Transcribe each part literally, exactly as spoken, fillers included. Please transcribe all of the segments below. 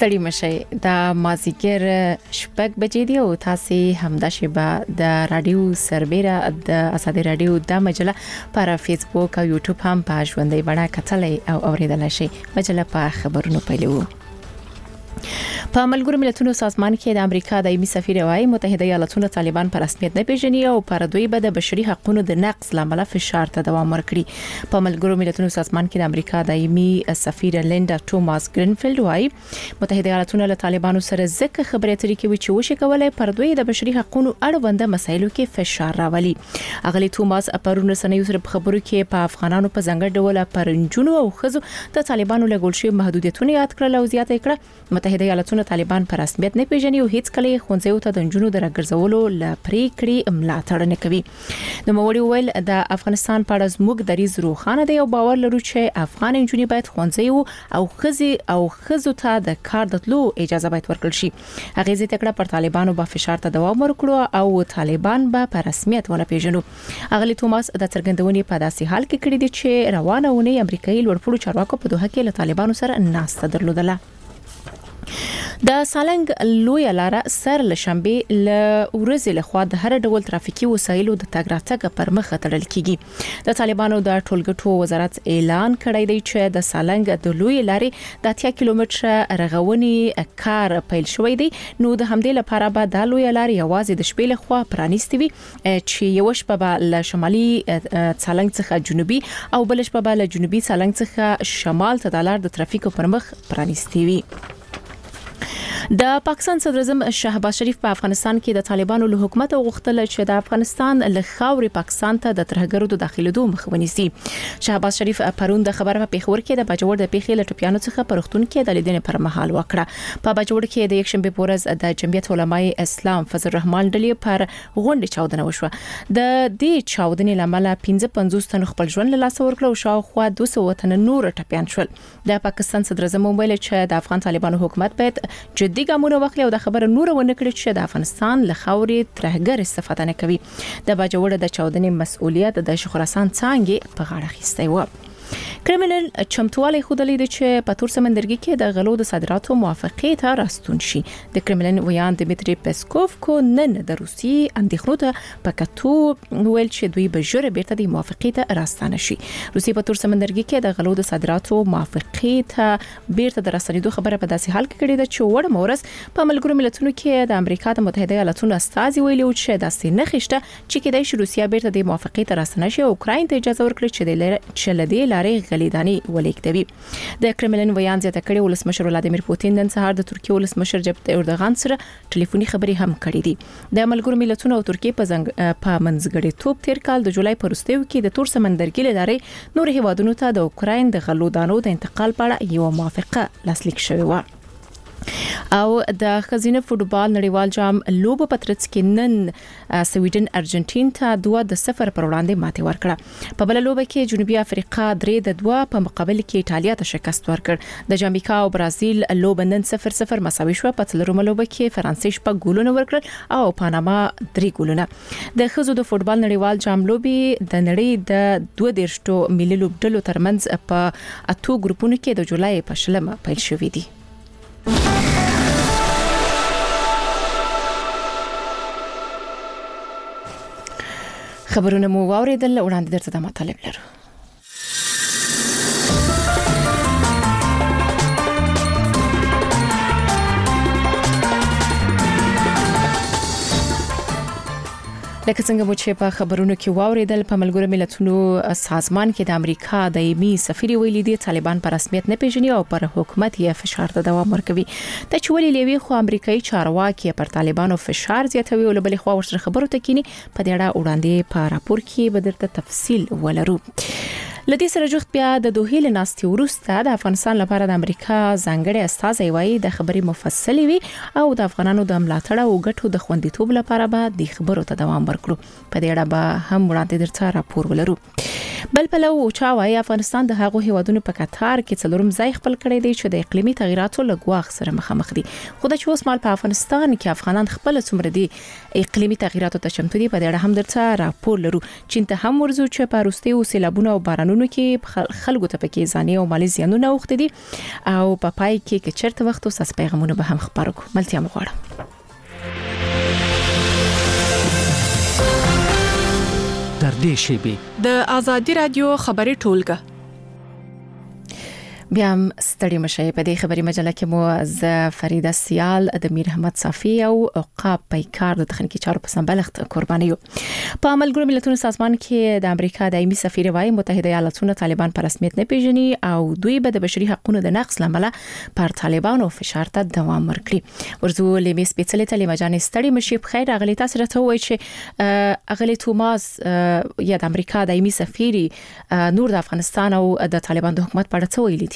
ستړي مشي د مازیګر شپږ بجې دی او تاسو همدا شیبه د رادیو سربېره د اساده رادیو د مجله پر فیسبوک او یوټیوب هم په ژوندۍ بڼه کتلې او اوریدلای شئ. مجله په خبرونو پیلو. په ملګرو ملتونو سازمان کې د امریکا دایمي سفیر وايي متحده ایالاتونه طالبان پر رسمیت نه پیژني او پر دوی به د بشري حقوقو د نقض لامل فشار ته دوام ورکړي. په ملګرو ملتونو سازمان کې د امریکا دایمي سفیر لیندا توماس ګرینفیلد وايي متحده ایالاتونه له طالبانو سره ځکه خبرې اترې کوي چې وشي کولای پر دوی د بشري حقوقو اړوند مسایلو کې فشار راولي. اغلی توماس پرون سنوي سره په خبرو کې په افغانانو په ځنګړ ډول پرنجونو او خزو د طالبانو له ګول شوی محدودیتونه یاد کړل او زیاته کړه متحده ایالاتونه طالبان پر رسمیت نه پیژني او هیڅ کله خونځیو ته د جنونو درګرځولو ل پریکړې ملاتړ نه کوي. د موړي ویل د افغانستان په اړه زموږ دریز روخانه دی او باور لرو چې افغان جنونې باید خونځیو او خزي او خزو ته د کار دتلو اجازه باید ورکړل شي. هغه زه تکړه پر طالبانو په فشار ته دوام ورکړو او طالبان به پر رسمیت ونه پیژنو. اغلی توماس د څرګندونې په داسې حال کې کړی دی چې روانه ونی امریکایي لوړپوړو چارواکو په دوحه کې له طالبانو سره ناسته درلودله. د سالنګ لوی لاره سر لشنبه ل ورځې لخوا د هر ډول ترافیکي وسایلو د تګ راتګ پر مخ تړل کیږي. د طالبانو د ټولګټو وزارت اعلان کړی دی چې د سالنګ د لوی لارې د اتیا کیلومتره رغونی کار پیل شوی دی. نو د همدې لپاره به د لوی لارې یوازې د شپې لخوا پرانیستي وي چې یو شپه له شمالي سالنګ څخه جنوبي او بل شپه له جنوبي سالنګ څخه شمال ته د لار د ترافیکو پر مخ پرانیستي وي. د پاکستان صدر اعظم شهباز شریف په افغانستان کې د طالبانو له حکومت غوښتل چې د افغانستان له خاورې پاکستان ته د ترهګرو د داخليدو مخه ونیسي. شهباز شریف پرون د خبره په پیښور کې د باجوړ د پیښې له ټپیانو څخه پرختون کې د لیدنې پر مهال وکړه. په باجوړ کې د یکشنبه پورز د جمعیت علماء اسلام فضل الرحمن ډلې پر غونډه چاودنه وشوه. د دې چاودنې لامل پنځه پنځوس تن خپل ژوند له لاسه ورکړ او شاوخوا دوه سوه تن نور ټپیان شول. د پاکستان صدر اعظم ویل چې د افغان طالبانو حکومت باید جدي ګامونه واخلي او د خبره نور ونه کړي چې د افغانستان له خاورې ترهګر استفاده نه کوي. د باجوړ د چاودنې مسؤلیت د خراسان څنګه په غاړه اخیستی و. کرملن چمتووالی خودلی دی چې په تور سمندرګي کې د غلو د صادراتو موافقه ته راستون شي. د کرملن ویان دمیتری پسکوف کو نن د روسي اندېښنو ته پکاتو ویل چې دوی به ژر بیرته د موافقه ته راستانه شي. روسي په تور سمندرګي کې د غلو د صادراتو موافقه ته بیرته د راستنېدو خبره په داسې حال کې کړې ده چې وړ مورس په ملګرو ملتونو کې د امریکا د متحده ایالاتونو استازي ویلي چې داسې نه خښته چې کېدای شي روسیا بیرته د موافقه ته راستنه شي او اوکراین ته اجازه ورکړي چې د چلدي لارې غلیدانی ولیکدوي. د کرملن ویان زیاته کړي ولسمشر ولادیمیر پوتین نن سهار د ترکیه ولسمشر رجب طیب اردوغان سره ټلیفوني خبرې هم کړې دي. د ملګرو ملتونو او ترکیه په زنګ په منځګړې توپ تیر کال د جولای پر وروستیو کې د تور سمندرګي لارې نور هیوادونو ته د اوکراین د غلو دانو د انتقال په اړه یو موافقه لاسلیک شوې و. او د خزینه فوتبال نړیوال جام لوب پترڅ کې نن سویډن ارجنټین ته دوه د صفر پر وړاندې ماتې ورکړه. په بل لوب کې جنوبي افریقا درې د دوه په مقابل کې ایتالیا ته شکست ورکړ. د جامیکا او برازیل لوب نن صفر صفر مساوي شو. په څلورم لوب کې فرانسې شپږ ګولونه ورکړل او پاناما درې ګولونه. د خزو د فوتبال نړیوال جام لوبي د نړۍ د دوه دیرشتو ملي لوبډلو ترمنځ په اتو ګروپونو کې د جولای په شلمه پیل شوې دي. خبرونه مو واوریدل وړاندې درته د مطالب لرو. لکه څنګه مو چې په خبرونو کې واوریدل په ملګرو ملتونو سازمان کې د امریکا دایمي سفیر ویلي دی طالبان پر رسمیت نه پیژني او پر حکومت یې فشار ته دوام ورکوي. د چولې لوي خو امریکایي چارواکي پر طالبانو فشار زیاتوي او بل خو ورسره خبرو ته کینی په دې اړه وړاندې په راپور کې به درته تفصیل ولرو. لدې سره جوخت بیا د دوه له ناستي ورسته د افغانستان لپاره د امریکا ځانګړي استازي وایي د خبري مفصلي وي او د افغانانو د ملاتړ او ګټو د خوندیتوب لپاره به د خبرو ته دوام ورکړو. په دې اړه به هم وړاندې درته راپور ولرو. بل پلو چا وايي افغانستان د هغو هیوادونو په کتار کې څلورم ځای خپل کړی دی چې د اقلیمي تغیراتو له ګواښ سره مخامخ دي. خو د اوس مال په افغانستان کې افغانان خپل څومره دي اقلیمي تغیراتو ته چمتو دي په دې اړه هم درته راپور لرو. چین ته هم ورزو چې په روستي سیلابونو او بارانونو کې خلکو ته پکې ځاني او مالي زیانونه وخت دي او په پای کې کې چرته وخت او ساس پیغامونه به هم خبرو کو. ملتیا مغواړم در دې شیبه د ازادي رادیو خبري ټولګه. بیا هم ستړي مشه. په دې خبري مجله کې مو از فریده سیال د میر احمد صافی او عقاب پیکار د تخنیکی چارو په سمبلښت قرباني یو. په ملګرو ملتونو سازمان کې د امریکا دایمي سفیر وايي متحده ایالاتونه طالبان په رسمیت نه پیژني او دوی به د بشري حقوقو د نقض لامل پر طالبانو فشار ته دوام ورکړي. ورزو لمې سپیڅلې تلې مجانې ستړي مشه. بخیر اغلی تاسو راته وایي چې اغلی توماس یا د امریکا دایمي سفیر نور د افغانستان او د طالبان د حکومت په اړه څه ویلي دي؟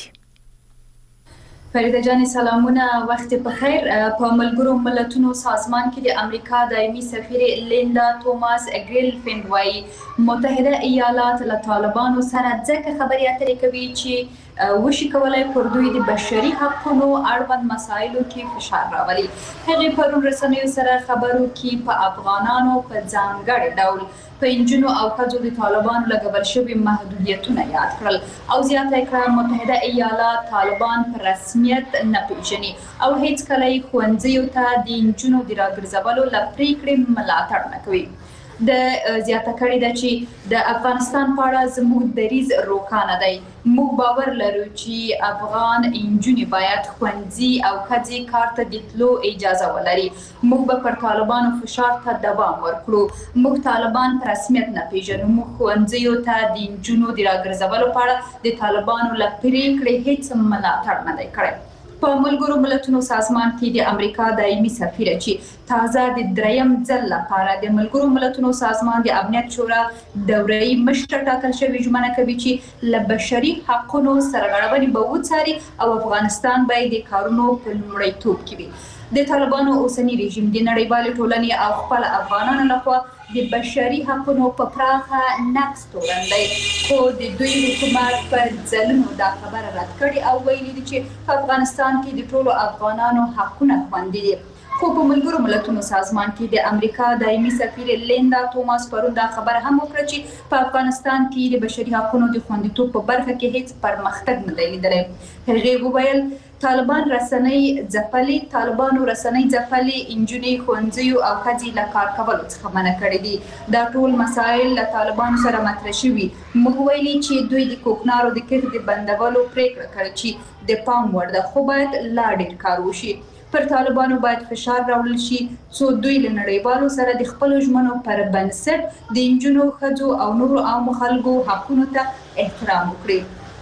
فریده جان سلامونه، وخت په خیر. په ملګرو ملتونو سازمان کې د امریکا دایمي سفیر لیندا توماس ګریلفینډ وايي متحده ایالات له طالبانو سره ځکه خبرې اترې کوي چې وشي کولای پر دوی د بشري حقوقو اړوند مسایلو کې فشار راولي. هغه پرون رسنیو سره خبرو کې په افغانانو په ځانګړي ډول په انجنونو او ښځو د طالبانو لګول شوي محدودیتونه یاد کړل او زیاته کړه متحده ایالات طالبان په رسمیت نه پیژني او هیڅ کله یې ښوونځیو ته د انجنونو د راګرځولو لپاره پریکړې ملاتړ نه کوي. د زیاته کړي د چې د افغانستان په اړه زموږ دریځ روښانه دی. موږ باور لرو چې افغان انجونې باید ښوونځي او ښځې کار ته د تلو اجازه ولري. موږ به پر طالبانو فشار ته دوام ورکړو. موږ طالبان په رسمیت نه پیژنو. موږ ښوونځیو ته د انجونو د راګرځولو په اړه د طالبانو له پریکړې هیڅ ملاتړ نه دی کړی. په ملګرو ملتونو سازمان کې د امریکا دایمي سفیر چې تازه د دریم ځل لپاره د ملګرو ملتونو سازمان د امنیت شورا دوري مشر ټاکل شوی ژمنه کوي چې له بشري حقوقو سرغړونې به وڅاري او افغانستان باید د کارونو په لومړیتوب کې وي. د طالبانو اوسنی رژیم د نړیوال ټولنې او خپل افغانانو لخوا د بشري حقوقو په پراخه نقض تورن دی. خو د دوی حکومت پر ځلونو دا خبره رد کړې او ویلي دي چې په افغانستان کې د ټولو افغانانو حقونه خوندي دي. خو په ملګرو ملتونو سازمان کې د امریکا دایمي سفیر لیندا توماس پرون دا خبره هم وکړه چې په افغانستان کې د بشري حقوقو د خوندیتوب په برخه کې هیڅ پرمختګ نه دی لیدلی. هغه وویل طالبان رسنۍ ځپلي طالبانو رسنۍ ځپلي انجونې ښوونځیو او ښځې له کار کولو څخه منع کړي دي. دا ټول مسایل له طالبانو سره مطرح شوي. موږ ویلي چې دوی د کوکنارو د کښت د بندولو پریکړه کړې چې د پام وړ ده، خو باید لا ډېر کار وشي. پر طالبانو باید فشار راوړل شي څو دوی له نړیوالو سره د خپلو ژمنو پر بنسټ د انجونو ښځو او نورو عامو خلکو حقونو ته احترام وکړي.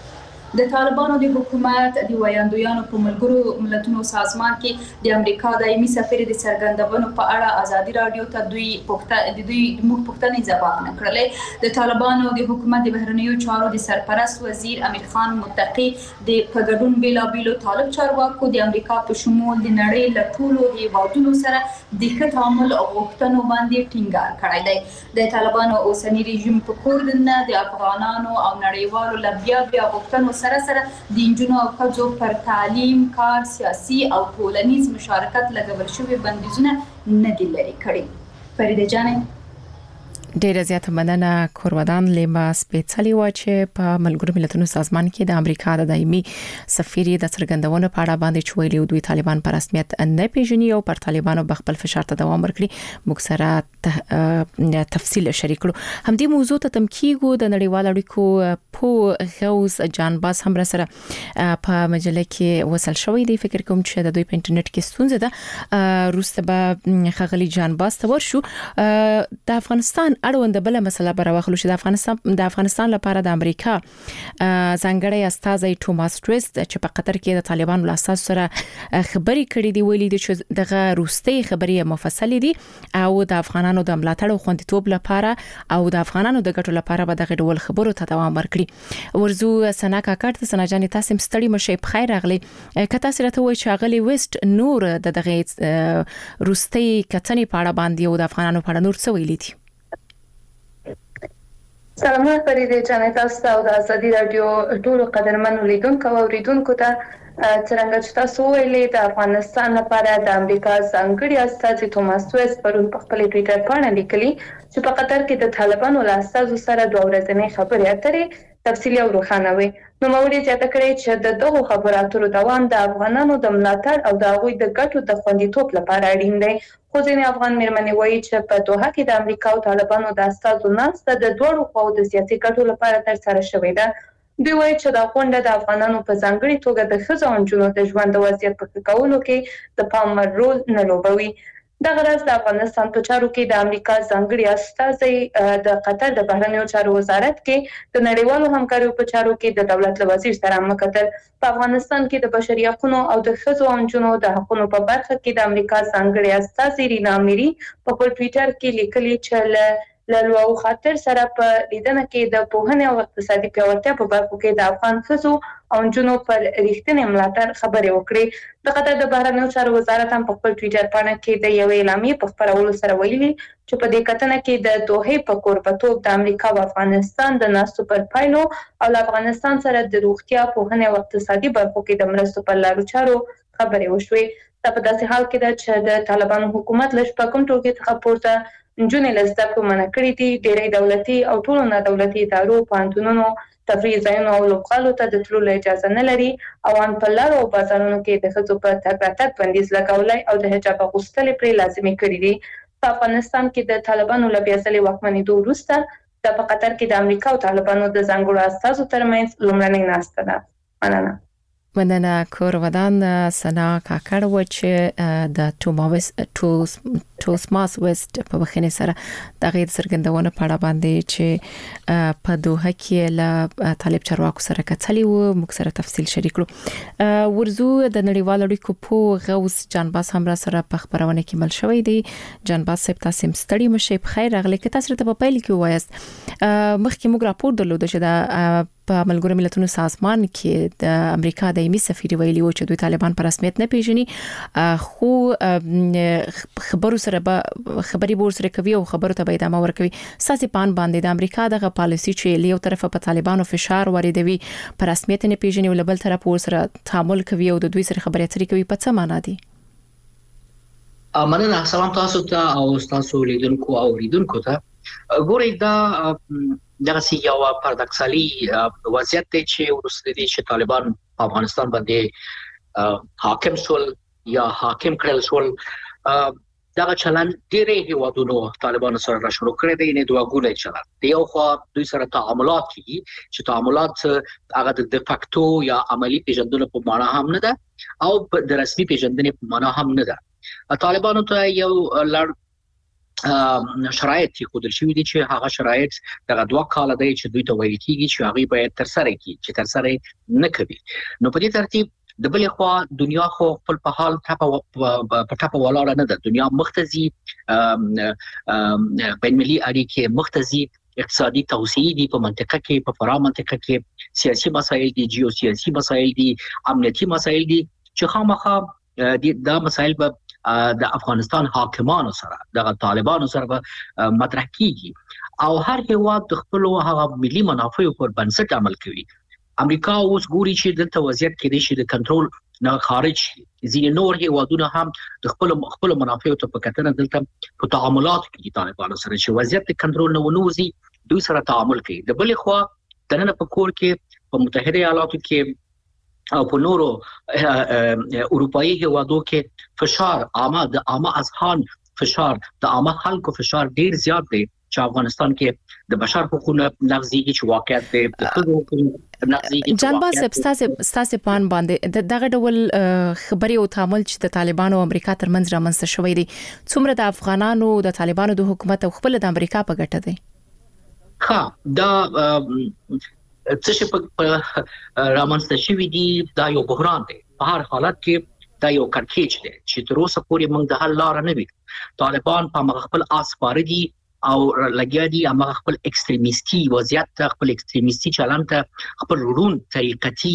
د طالبانو د حکومت د ویاندویانو په ملګرو ملتونو سازمان کې د امریکا دایمي سفیر د څرګندونو په اړه ازادي رادیو ته دوی پوښتنه د دوی موږ پوښتنې ځواب نه کړلې. د طالبانو د حکومت د بهرنیو چارو د سرپرست وزیر امیر خان متقی د پګډون بیلابیلو طالب چارواکو د امریکا په شمول د نړۍ له ټولو هیوادونو سره د ښه تعامل غوښتنو باندې ټینګار کړی دی. د طالبانو اوسنی رژیم په کور نه د افغانانو او نړیوالو له بیا بیا غوښتنو سره سره د انجونو او ښځو پر تعلیم، کار، سیاسي او ټولنیز مشارکت لګول شوی بندیزونه نه دي لرې کړي. فریده جانې ډیره زیاته مننه. کورودان لیما سپیڅلې و چې په ملګرو ملتونو سازمان کې د امریکا د دایمي سفیر د څرګندونو په اړه باندې چويلي دوی طالبان په رسمیت نه پیژني او پر طالبانو بخپل فشار ته دوام ورکړي. موږ سره تفصیل شریک کړو. همدې موضوع ته تمکیګو د نړیوال اړیکو په غوث جان باس هم سره په مجله کې وصل شوې دی. فکر کوم چې د دوی په انټرنیټ کې ستونزه ده. روسته به خغلی جان باس ته ورشو. د افغانستان اړوند بل مسله براوخلو چې د افغانستان د افغانستان لپاره د امریکا ځانګړی استازی توماس ټریست چې په قطر کې د طالبانو له اساس سره خبري کړې دی ویلي دي چې دغه روستي خبري مفصل دي او د افغانانو د ملاتړ او خوندیتوب لپاره او د افغانانو د ګټو لپاره به دغه ډول خبرو ته دوام ورکړي. ورزو سنا کاکړ ته سنا جان تاسو ستړي مشه په خیر اغلی. کته سره ته وای چې اغلی ویسټ نور د دغه روستي کتنې په اړه باندې او د افغانانو په اړه نور څه ویلي دي؟ سلامونه فريدې جانې تاسو ته او د ازادي رادیو ټولو قدرمنو لیدونکو او اوریدونکو ته څنګه چې تاسو ویلي د افغانستان لپاره د امریکا ځانګړي استازي توماس ویس پرون په خپل ټوئیټر باندې لیکلي چې په قطر کې د طالبانو له استازو سره دوه ورځې خبرې اترې تفصیلي او روښانه وي. نو موري زیاته کړې چې د دغو خبرو اترو دوام د افغانانو د ملاتړ او د هغوی د ګټو د خوندیتوب لپاره اړین دی. خو ځینې افغان مېرمنې وایي چې په دوحه کې د امریکا او طالبانو د استازو ناسته د دوړو خواو د سیاسي ګټو لپاره ترسره شوې ده. دوی وایي چې دا غونډه د افغانانو په ځانګړي توګه د ښځو او نجونو د ژوند د وضعیت په ښه کولو کې د پام وړ رول نه لوبوي. دغه راز د افغانستان په چارو کې د امریکا ځانګړي استازي د قطر د بهرنیو چارو وزارت کې د نړیوالو همکاریو په چارو کې د دولت له وزیر سره مکتل. په افغانستان کې د بشري حقوقو او د ښځو او نجونو د حقوقو په برخه کې د امریکا ځانګړي استازي رینا میری په خپل ټوئیټر کې لیکلي چې لالو خاطر سره په لیدنه کې د پوهنې او اقتصادي پیاوړتیا په برخو کې د افغان ښځو او نجونو پر رښتینې ملاتړ خبرې وکړې. د قطر د بهرنیو چارو وزارت هم په خپل ټوئیټر باندې کې د یو اعلامیې په خپرولو سره ویلي چې په دې کتنه کې د دوحې په کوربتوب د امریکا او افغانستان د ناستو پر پایلو او افغانستان سره د روغتیا پوهنې او اقتصادي برخو کې د مرستو پر لارو چارو خبرې وشوې. دا په داسې حال کې ده چې د طالبانو حکومت له شپږم ټولګي څخه پورته نجونې له زده کړو منع کړې دي. ډېری دولتي او ټولو نه دولتي ادارو پوهنتونونو تفریح ځایونو او لوبغالو ته د تللو اجازه نه لري او ان په لارو او بازارونو کې د ښځو په تګ راتګ بندیز لګولی او د حجاب اغوستل پرې لازمي کړی دي. په افغانستان کې د طالبانو له بیا ځلې واکمنېدو وروسته د په قطر کې د امریکا او طالبانو د ځانګړو استازو ترمنځ لومړنۍ ناسته ده. مننه. مننه کور ودان سنا کاکړ و چې د توماس ټوس توسماس ویسټ په بخښنې سره د غیر څرګندونه په اړه باندې چې په دوحه کې له طالب چارواکو سره کتلې و موږ سره تفصیل شریک کړو. ورزو د نړیوال اړیکو په غوث جانباس هم را سره په خبرونه کې مل شوې دي. جانباس صاحب تاسو مستړي مشه په خیر راغلی که تاسو ته په پیل کې وایست مخکې موږ راپور درلود چې د په ملګرو ملتونو سازمان کې د امریکا دایمي سفیر ویلي و چې دوی طالبان په رسمیت نه پیژني خو خبرو سره به خبري بور سره کوي او خبرو ته به ادامه ورکوي. ساسي پان باندې د امریکا دغه پالیسي چې لیو طرفه په طالبانو فشار واردوي په رسمیت نه پیژني او بل طرف ور سره تعامل کوي او د دوی سره خبرې اترې کوي په څه معنا دي؟ مننه. سلام تاسو ته او تاسو لیدونکو او اوریدونکو ته. ګورئ دا دغه سی یو پاراډوکسالي وضعیت دی چې ورسته دي چې طالبان په افغانستان باندې حاکم شول یا حاکم کړل شول. دغه چلن ډېرې هیوادونو طالبان سره را شروع کړی دی. نه دوه ګونی چلن دی. یو خو دوی سره تعاملات کوي چې تعاملات هغه د فاکتو یا عملی پیژندنې په معنا هم نه ده او د رسمي پیژندنې په معنا هم نه ده. طالبانو ته یو لړ شرایط چې خودل شوی دي چې هغه شرایط دغه دوه کال دی چې دوی ته ویل کیږي چې هغه باید تر سره کړي چې تر سره نه کوي. نو په دې ترتیب د بلې خوا دنیا خو خپل په حال ټاپه په ټاپه ولاړه نه ده. دنیا مختزي بین ملي اړیکې مختزي اقتصادي توسعه دي په منطقه کې په فرا منطقه کې سیاسي مسایل دي جیو سیاسي مسایل دي امنیتي مسایل دي چې خامخا دا مسایل به د افغانستان حاکمانو سره د طالبانو سره مطرح کیږي او هر هیواد د خپل هغه ملي منافعو پر بنسټ عمل کوي. امریکا اوس ګوري چې دلته وضعیت کې د شي د کنټرول نه خارج شي. ځینې نور هیوادونه هم د خپل خپل منافعو ته په کتنه دلته په تعاملات کوي طالبانو سره چې وضعیت د کنټرول نه ونوزي دوی سره تعامل کوي. د بلې خوا دنه په کور کې په متحده ایالاتو کې او په نورو اروپאי هیوادو کې فشار عامه د عامه اذهان فشار د عامه خلکو فشار ډیر زیات دی چې افغانستان کې د بشر حقوقو نقضیږي چې واقعیت دی د حقوقو نقضیږي. جانباس صاحب ستاسو پان باندې دغه ډول خبري او تعامل چې د طالبانو او امریکا ترمنځ رامنځته شوی دی څومره د افغانانو د طالبانو د حکومت او خپل د امریکا په ګټه دی؟ ها دا څه چې په رامنځته شوی دی دا یو بحران دی. په هر حالت کې دا یو کړکېچ دی چې تر اوسه پورې موږ د حل لار نه وي. طالبان په خپل اسپاره دي او لګیا دي هغه خپل ایکستریمیستي وضعیت خپل ایکستریمیستي چلند ته خپل رون طریقتي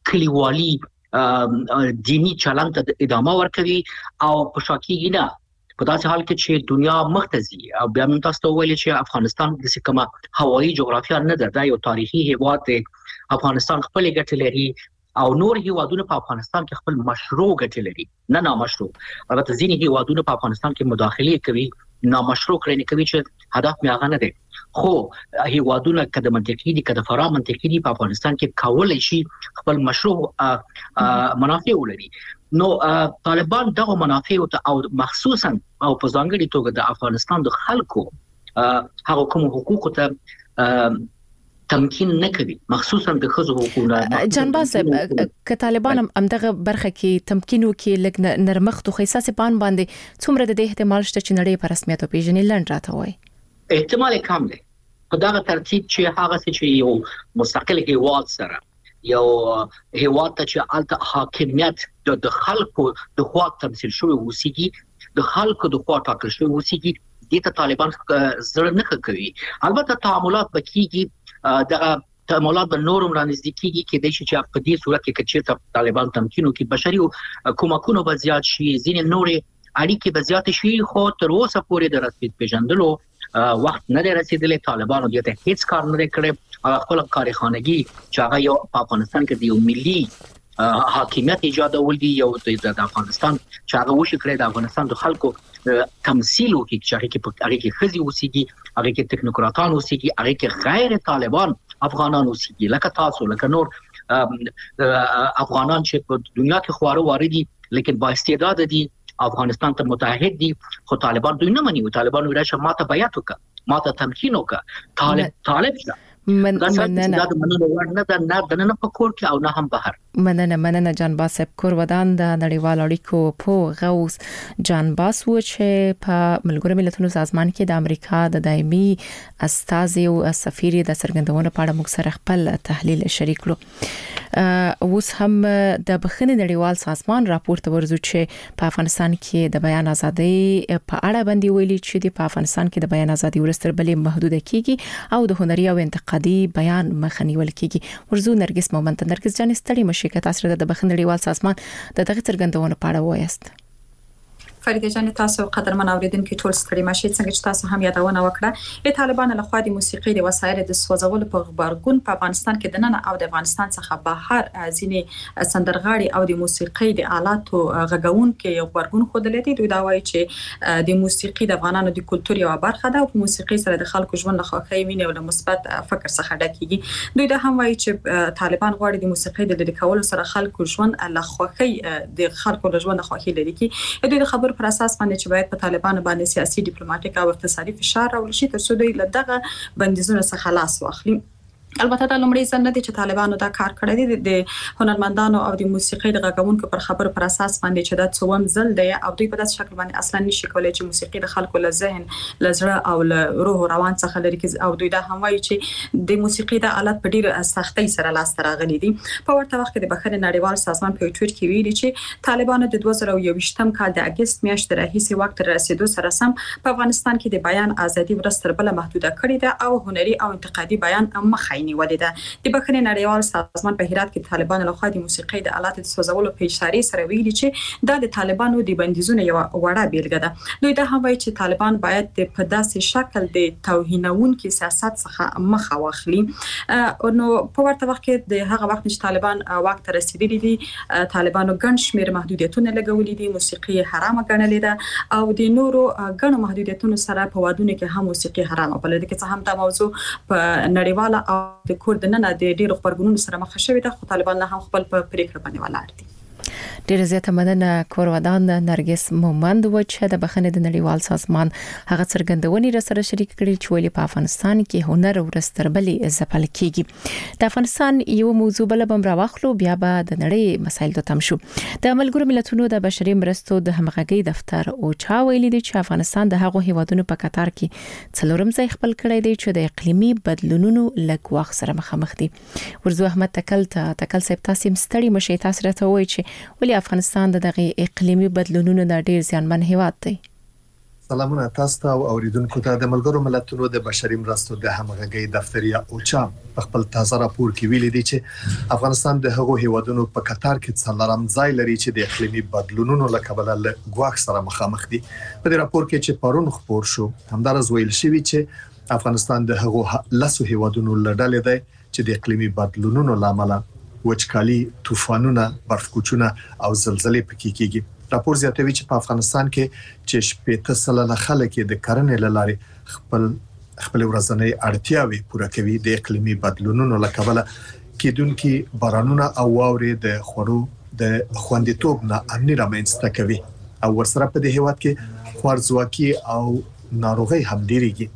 کلیوالي دینی چلند ته ادامه ورکوي او په شاکیږي نه په داسې حال کې چې دنیا مختزي او بیا موږ تاسو ته ویل چې افغانستان د کومه هوایي جغرافیه نه ده، دا یو تاریخي هیواد دی. افغانستان خپل ګټې لري او نور هیوادونه په افغانستان کې خپل مشروع ګټې لري، نه نامشروع. البته ځینې هیوادونه په افغانستان کې مداخله کوي، نامشروع کړنې کوي چې هدف مې هغه نه دی. خو هیوادونه کده منطقي دي کده فرا منطقي دي په افغانستان کې کولای شي خپل مشروع منافع ولري. نو طالبان دغه منافع او مخصوصا او په ځانګړي توګه د افغانستان د خلکو هغه کوم حقوق ته تمکین نه کوي، مخصوصا د خزو حقوقونه. جانباز ک طالبان هم دغه برخه کې تمکینو کې لګ نرمخت خو احساس پان باندې څومره د احتمال شته چې نړۍ په رسمیت او پیژنې لند راته وای؟ احتمال کم دی. په دغه ترتیب چې هغه چې یو مستقل هیواد سره یو هیواد ته چې الته حاکمیت د خلکو د خوا تمثيل شوی وسیږي، د خلکو د خوا ټاکل شوی وسیږي، دته طالبان زړه نه کوي. البته تعاملات بکیږي، دغه تعاملات به نورم را نزدیکیږي کې د شي چې په دې صورت کې چې طالبان تمکینو کې بشري کومکونو به زیات شي، ځینې نورې اړیکې به زیات شي، خو تر اوسه پورې د رسمیت پیژندلو وخت نه رسیدلی. طالبانو دې ته هیڅ کار نه کړی. هغه خپل کارخانګي چې هغه یو په افغانستان کې د یو ملي حاکمیت ایجادول دي، یو د افغانستان چې هغه وشي کړی د افغانستان د خلکو تمثيل وکړي چې هغه کې هغه کې خزي وسیږي، هغه کې ټکنوکراتان وسیږي، هغه کې غیر طالبان افغانان وسیږي، لکه تاسو لکه نور افغانان چې په دنیا کې خواره واردي لیکن با استعداد دي، افغانستان ته متحد دي، خو طالبان دوی نه مني. طالبان ورشه ماته بیعت وکړه، ماته تمکین وکړه، طالب طالب شه من مننه دا د مننه وړ نه ده، نه د نه په کور کې او نه هم بهر. مننه مننه جانباز صاحب. کورودان د نړیوال اړیکو په غوث جانباز و چې په ملګرو ملتونو سازمان کې د امریکا د دایمي استازي او سفیر د سرګندونو په اړه موږ سره خپل تحلیل شریک کړو. اوس هم د بخښنې نړیوال سازمان راپور ته ورزو چې په افغانستان کې د بیان ازادي په اړه باندې ویلي چې په افغانستان کې د بیان ازادي ورستر بلې محدوده کیږي او د هنري او انتقادي بیان مخنیول کیږي. ورزو نرګس مومنت نرګس جان ستړي مشه که تاسو د بخښنې نړیوال سازمان د دغه څرګندونو په اړه وایست. فریده جان تاسو قدرمن اوریدونکو ټول ستړي مشه، څنګه چې تاسو هم یادونه وکړه د طالبانو لخوا د موسیقي د وسایل د سوځولو په خبرګون په افغانستان کې د نن او د افغانستان څخه بهر ځینې سندرغاړي او د موسیقي د آلاتو غږونکو یو خبرګون خوده لري. دوی دا وایي چې د موسیقي د افغانانو د کلتور یو برخه ده او په موسیقي سره د خلکو ژوند له خوښۍ مینې او مثبت فکر څخه ډکېږي. دوی دا هم وایي چې طالبان غواړي د موسیقي د لری کولو سره خلکو ژوند له خوښۍ د خلکو له ژوند خوښۍ لري کی. دوی د خبر پر اساس باندې چې باید په طالبانو باندې سیاسي ډیپلوماټیک او اقتصادي فشار راوړل شي ترڅو دوی له دغه بندیزونو څخه خلاص واخلي. البته دا لومړی ځل نه دی چې طالبانو دا کار کړی دی. د هنرمندانو او د موسیقي د غږونکو پر خبرو پر اساس باندې چې دا څوم ځل دی او دوی په داسې شکل باندې اصلا نشي کولای چې موسیقي د خلکو له ذهن له زړه او له روح روان څخه لري کی. او دوی دا هم وایي چې د موسیقي د آلات په ډیره سختۍ سره لاس ته راغلي دي. په ورته وخت کې د بخښنې نړیوال سازمان په ټویټ کې ویلي چې طالبانو د دوه زره یوویشتم کال د اگست میاشتې راهیسې وخت تر رسیدو سره سم په افغانستان کې د بیان ازادي ورستر بل محدوده کړې ده او هنري او انتقادي بیان مخه نیولې ده. د بخښنې نړیوال سازمان په هرات کې طالبانو لخوا د موسیقي د آلات د سوځولو په اشاره سره ویلي چې دا د طالبانو د بندیزونو یو وړه بیلګه ده. دوی دا هم وایي چې طالبان باید په داسې شکل د توهینونکو سیاست څخه مخه واخلي. نو په ورته وخت کې د هغه وخت چې طالبان واک ته رسیدلي دي طالبانو ګڼ شمېر محدودیتونه لګولي دي، موسیقي حرامه ګڼلې ده او د نورو ګڼو محدودیتونو سره په وادونو کې هم موسیقي حرامه بلل دي. که څه هم دا موضوع په نړیواله او د کور د نن د ډیرو خبرګونونو سره مخ شوی ده، خو طالبان نه هم خپل په پریکړه باندې ولاړ دي. ډیر زیاته مننه کورودان نرګس مومند و چې د بخښنې د نړیوال سازمان هغه څرګندونې را سره شریک کړي چې ولې په افغانستان کې هنر او رستربلې ځپل کیږي. د افغانستان یو موضوع بل بم راوخلو بیا به د نړۍ مسایل ته تم شو. د ملګرو ملتونو د بشري مرستو د همغږي دفتر او چا ویلي دی چې افغانستان د هغو هیوادونو په قطار کې څلورم ځای خپل کړی دی چې د اقلیمي بدلونونو لږ وخت سره مخامخ دي. ورزو احمد تکل ته تکل صاحب تاسو مستړي مشي تاسو راته وایي چې ولې افغانستان د دغه اقلیمي بدلونونو د ډیر زیانمن هیواد دی؟ سلامونه تاسو ته او اوریدونکو ته. د ملګرو ملتونو د بشري مرستو د همغږي دفتر یا اوچا خپل تازه راپور کې ویلي دی چې افغانستان د هغو هیوادونو په قطار کې څلورم ځای لري چې د اقلیمي بدلونونو له کبله له ګواښ سره مخامخ دي. په دې راپور کې چې پرون خبر شو همدارس ویل شوی چې افغانستان د هغو لسو هیوادونو له ډلې دی چې د اقلیمي بدلونونو لامل وچکالي، طوفانونه، برفکوچونه او زلزلې پکې کیږي. راپور زیاتوي چې په افغانستان کې چې شپږ سلنه خلک د کرنې لارې خپل خپل ورځنی اړتیاوې پوره کوي. د اقلیمي بدلونونو له کبله کېدونکي بارانونه او واورې د خورو د خوندیتوب نه امني رامنځته کوي او ورسره په دې هیواد کې خوارځواکي او ناروغي هم ډیریږي.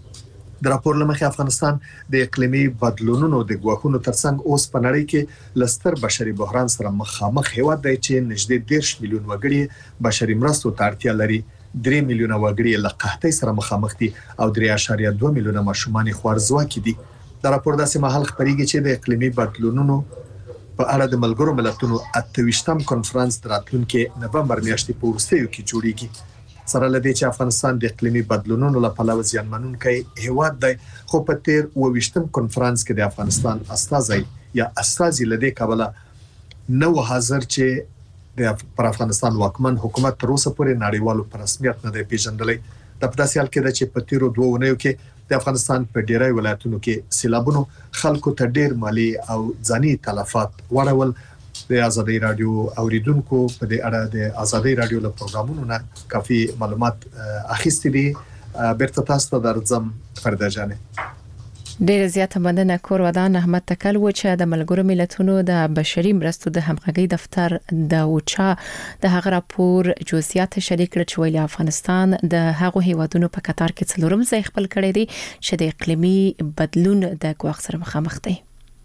د راپور لمخې افغانستان د اقلیمي بدلونونو د ګواښونو ترڅنګ اوس په نړۍ کې لستر بشري بحران سره مخامخ هیواد دی چې نږدې دیرش میلیون وګړي بشري مرستو ته اړتیا لري. درې میلیونه وګړي له قحطۍ سره مخامخ دي او درې اعشاریه دوه میلیونه ماشومان خوارځواکي دي. د راپور داسې مهال خبرېږي چې د اقلیمي بدلونونو په اړه د ملګرو ملتونو اته ویشتم کنفرانس راتلونکي نومبر میاشتې په وروستیو کې جوړیږي. سره لدې چې افغانستان د اقلیمي بدلونونو له پلوه زیانمنونکی هیواد دی، خو په تیر اووه ویشتم کنفرانس کې د افغانستان استازي یا استازي لدې کابل نو حاضر چې د پر افغانستان واکمن حکومت تر اوسه پورې نړیوالو په رسمیت نه دی پیژندلی. د پداسې حال کې چې په تیرو دوه اونیو کې د افغانستان په ډیری ولایتونو کې سیلابونو خلکو ته ډیر مالی او ځاني تلفات وړول. د آزادۍ رادیو اوریدونکو په دې اړه د آزادۍ رادیو له پروګرامونو نه کافي معلومات اخیستي دي. بیرته تاسو ته درځم فرده جانې. ډېر زیاته مننه. کور ودان احمد تکل و چې د ملګرو ملتونو د بشري مرستو د همغږي دفتر د اوچا د هغه راپور جزئیات شریک کړ چې ویلي افغانستان د هغو هیوادونو په قطار کې څلورم ځای خپل کړی دی چې د اقلیمي بدلون د ګواښ سره مخامخ دی.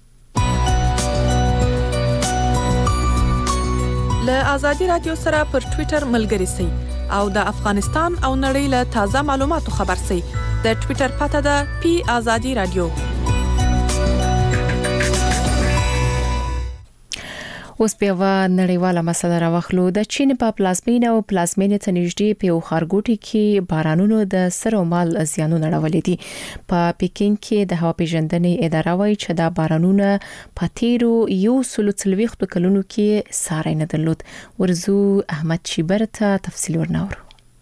له آزادي رادیو سره پر ټوئیټر ملګري سئ او د افغانستان او نړۍ له تازه معلوماتو خبر سئ. د ټوئیټر پته ده پی آزادي رادیو. اوس په نړیواله مسله راوخلو. د چین په پلازمینه او پلازمینه ته نږدې په خارګوټي کې بارانونو د سر او مال زیانونه راولي دي. په پکین کې د هوا پیژندنې اداره وايي چې دا بارانونه په تیرو یو سلو څلوېښت کلونو کې ساری نه درلود. ورزو احمد چیبر ته تفصیل ورناور.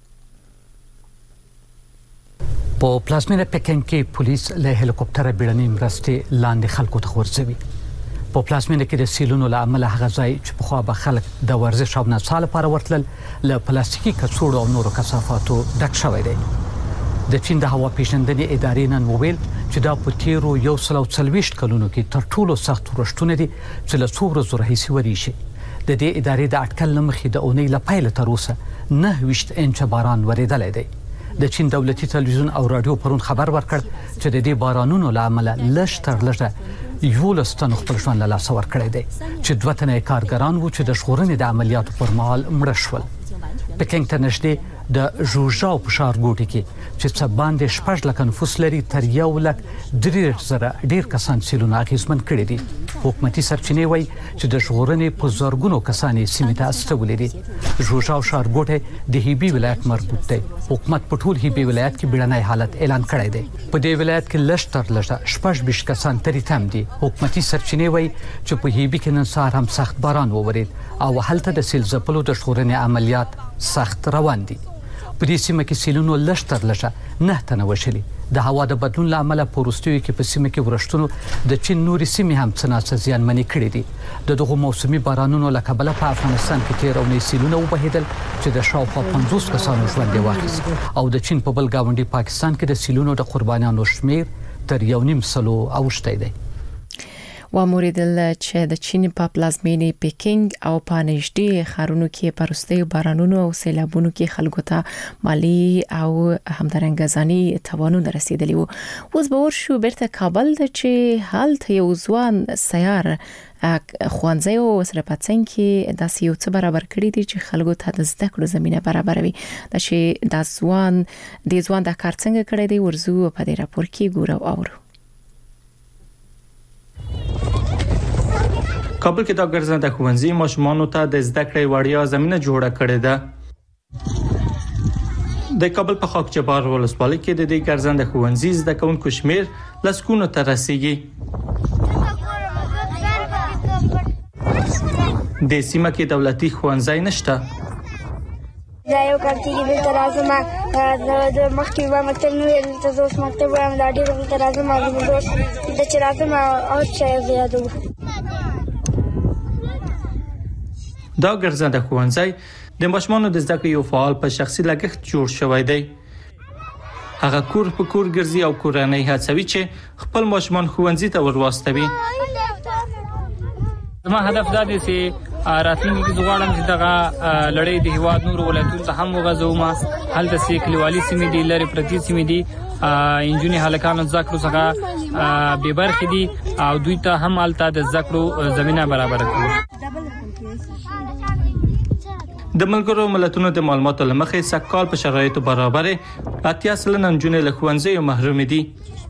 په پلازمینه پکین کې پولیس له هلیکوپټر بیړنۍ مرستې لاندې خلکو ته ورسوي. په پلازمینه کې د سیلونو له امله هغه ځای چې په خوا به خلک د ورزش او نڅا لپاره ورتلل له پلاستیکي کڅوړو او نورو کثافاتو ډک شوی دی. د چین د هوا پیژندنې ادارې نن وویل چې دا په تیرو یو سل او څلوېښت کلونو کې تر ټولو سخت ورښتونه دي چې له څو ورځو راهیسې ورېږي. د دې ادارې د اټکل له مخې د اونۍ له پیله تر اوسه نهه ویشت انچه باران ورېدلی دی. د چین دولتي تلویزیون او رادیو پرون خبر ورکړ چې د دې بارانونو له امله لږ تر لږه یولس تنو خپل ژوند له لاسه ورکړی دی چې دوه تنه کارګران وو چې د ژغورنې د عملیاتو پر مهال مړه شول. پکینګ ته نږدې د ژوژاو په ښارګوټي کې چې څه باندې شپږ لکه نفوس لري تر یو لک درې زره ډیر کسان سیلونه اغېزمن کړي دي. حکومتي سرچینې وایي چې د ژغورنې په زرګونو کسان یې سیمې ته استولي دي. ژوژاو ښارګوټی د هیبي ولایت مربوط دی. حکومت په ټول هیبي ولایت کې بیړنی حالت اعلان کړی دی. په دې ولایت کې لږ تر لږه شپږ ویشت کسان ترې تم دي. حکومتي سرچینې وایي چې په هیبي کې نن سهار هم سخت باران وورید او هلته د سیل ځپلو د ژغورنې عملیات سخت روان دي. په دې سیمه کې سیلونو لږ تر لږه نه تنه وشلي. د هوا د بدلون له امله په وروستیو کې په سیمه کې ورښتونو د چین نورې سیمې هم څه ناڅه زیانمنې کړې دي. د دغو موسمي بارانونو له کبله په افغانستان کې تېره اونۍ سیلونه وبهېدل چې د شاوخوا پنځوس کسانو ژوند یې واخیست او د چین په بل ګاونډي پاکستان کې د سیلونو د قربانیانو شمیر تر یو نیم سلو اوښتی دی. و موریدل چې د چین په پلازمینه پکینګ او په نږدې ښارونو کې پرسته بارانونو او سیلابونو کې خلکو ته مالی او همدارنګه ځاني توانونه رسیدلی وو. اوس به ورشو بیرته کابل ته چې هلته یو ځوان سیار خوانځي او سره پاتڅنګ کې داسې یو څه برابر کړی دي چې خلکو ته د زده کړو زمينه برابروي. دا چې د ځوان د ځوان د کار څنګه کړی دی ورزو په دې راپور کې ګورو اورو. کابل کې دا ګرځنده ښوونځي ماشومانو ته د زده کړې وړیا زمينه جوړه کړې ده. د کابل په خاک جبار ولسوالۍ کې د دې ګرځنده ښوونځي زده کوونکو شمیر لسګونو ته رسیږي. د سیمه کې دولتي ښوونځي نشته. دا یو کال کې د ترازم د مخکې و مکتب نو د زوس مکتب و د ډېر د ترازم د زوس د چرازم او چې زیاتو. دا ګرځنده ښوونځي د ماشومانو د زده کړې یو فعال په شخصي لګښت جوړ شوی دی. هغه کور په کور ګرځي او کورنۍ هڅوي چې خپل ماشومان ښوونځي ته ورواستوي. زما هدف دا دی چې راتلونکي کې غواړم چې دغه لړۍ د هیواد نور ولایتونو ته هم وغځوم. هلته چې کلیوالي سیمې دي، لرې پرتې سیمې دي، انجونې هلکانو زده کړو څخه بې برخې دي او دوی ته هم هلته د زده کړو زمینه برابره کړو. د ملګرو ملتونو د معلوماتو لمخې سږکال په شرایطو برابرې اتیا سلنه نجونې له ښوونځیو محرومې دي.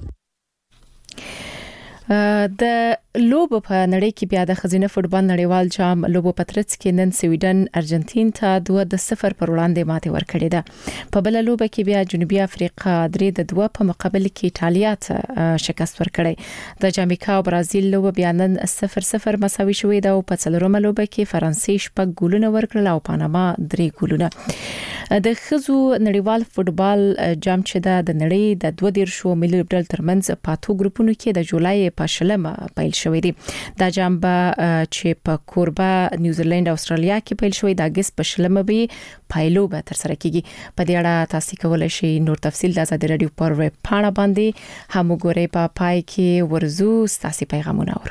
د لوبو په نړۍ کې بیا د خزینه فوټبال نړیوال جام لوبو پترڅ کې نن سویډن ارجنټین ته دوه د صفر پر وړاندې ماتې ورکړې ده. په بل لوبه کې بیا جنوبي افریقا درې د دوه په مقابل کې ایتالیا ته شکست ورکړې. د جامیکا او برازیل لوبه بیا نن صفر صفر مساوي شوې ده او په څلورمه لوبه کې فرانسې شپږ ګولونه ورکړل او پاناما درې ګولونه. د خزو نړیوال فوټبال جام چې د نړۍ د دوه دیرشو ملي لوبډل ترمنځ پاتو ګروپونو کې د جولای په شلمه پیل شوې دي. دا جام به چې په کوربه نیوزیلند او استرالیا کې پیل شوې د اگست په شلمه به پایلو به تر سره کیږي. په دې اړه تاسو کولای شئ نور تفصیل د آزاد رادیو پر ویب پاڼه باندې هم وګورئ. په پای کې ورزو ستاسو پیغامونه اورو.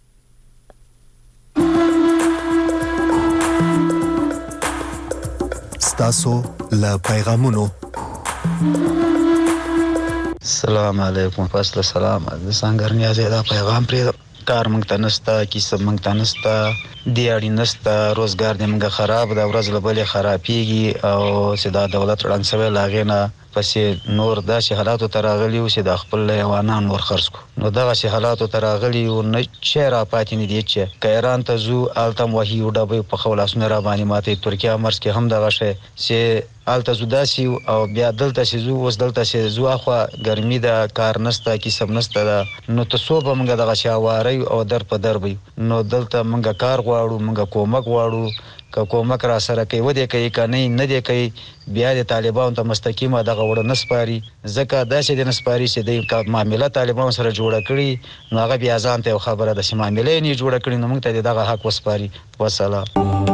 ستاسو له پیغامونو. السلام علیکم. فاصله سلام. د څنګه نیازه دا پیغام پرې کار مونږ ته نستا، کیسه مونږ ته نستا، دیاړي نستا، روزګار دې مونږ خراب دا ورځ له بلې خرابېږي او سدا دولت رنګ سوي لاغینا پسې نور داسې حالاتو ته راغلي او چې د خپل حیوانان ور خرڅ کو. نو دغه شي حالاتو ته راغلي او نه چیرې پاتې نه دي چې کایران ته زو التم وحي او ډبې په خلاصونه را باندې ماته ترکیه مرز کې هم دغه شي چې الته زوداسي او بیا دلته شي زو وس دلته شي زو اخوا ګرمي ده، کار نسته، کیسه نسته ده. نو ته صوبه موږ دغه شي واري او در په در وي. نو دلته موږ کار غواړو، موږ کومک غواړو. که کومک را سره کوي ودی کوي کنه نه دی کوي بیا د طالبانو ته مستقیمه دغه وړ نسپاري. ځکه داسې د نسپاري چې د معاملې طالبانو سره جوړه کړي نو هغه بیا ځان ته خبره د معاملې نه جوړه کړي نو موږ ته دغه حق وسپاري. والسلام.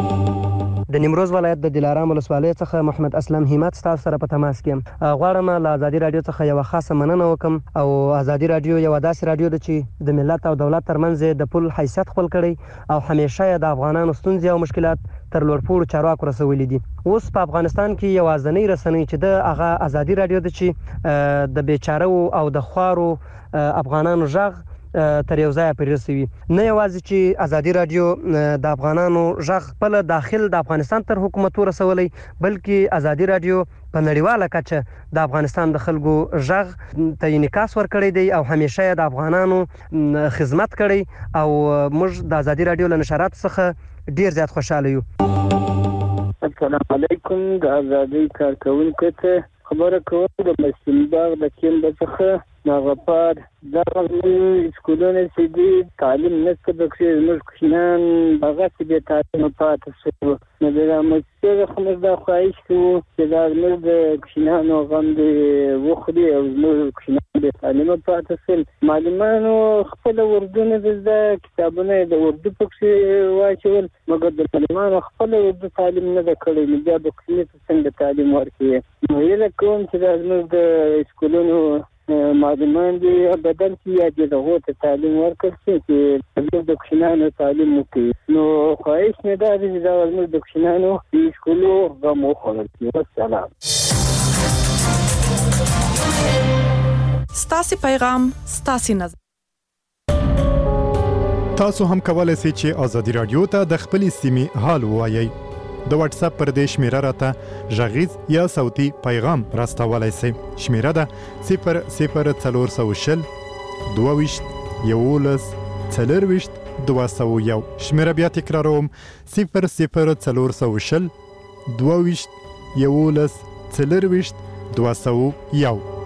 د نیمروز ولایت د دلارام ولسوالۍ څخه محمد اسلم همت تاسو سره په تماس کې غواړم له آزادي رادیو څخه یو خاصه مننه وکم. او آزادي رادیو یو داسې رادیو ده چې د ملت او دولت ترمنځ د پل حیثیت خپل کړي او همیشه د افغانانو ستونزې او مشکلات تر لوړپوړو چارواکو رسولي دي. اوس په افغانستان کې یو ځاني رسنۍ چې د هغه آزادي رادیو ده چې د بیچاره او د خوارو افغانانو ژغ تر یو ځای پورې رسوي. نه یوازې چې آزادي رادیو د افغانانو ژغ خپل داخل د افغانستان تر حکومت ورسولي بلکې آزادي رادیو په نړیواله کچه د افغانستان د خلکو ژغ ته انعکاس ورکړی دی او همیشه د افغانانو خدمت کړی او موږ د آزادي رادیو له نشراتو څخه ډیر زیات خوشاله یو. السلام علیکم. د آزادي کارکونکو ته خبره کوم د مسلم باغ د کیم څخه ناغپار دا سکولونه چې دي تعلیم نشته پکې موږ کښینان هغه چې به تعلیم پاتې شو. نو دا مستر خمس دا خواهش کوو چې دا موږ د کښینانو غم دې وخوري او موږ کښینان د تعلیم پاتې شول. معلمانو خپل وردونه د کتابونه د اردو پکې واچول مګر د معلمانو خپل اردو تعلیم نه ده کړی. نو بیا د کښینې څنګه تعلیم ورکوي. نو هیله کوم چې دا موږ د سکولونو معلمان دي بدل کې یا د هغو ته تعلیم ورکړي چې د کښینانو تعلیم وکړي. نو خواهش مې دا دی چې دا موږ د کښینانو د سکولو غم وخورل شي. والسلام. ستاسو پیغام ستاسو نظر. تاسو هم کولای شئ چې آزادي رادیو ته د خپل سیمې حال ووایئ. د واتس اپ پر دې شمیره راته غږیز یا صوتي پیغام راستولای شئ. شمیره ده صفر صفر څلور سوه شل دوه ویشت یولس څلور ویشت دوه سوه یو. شمیره بیا تکراروم صفر صفر څلور سوه شل دوه ویشت یولس څلور ویشت دوه سوه یو.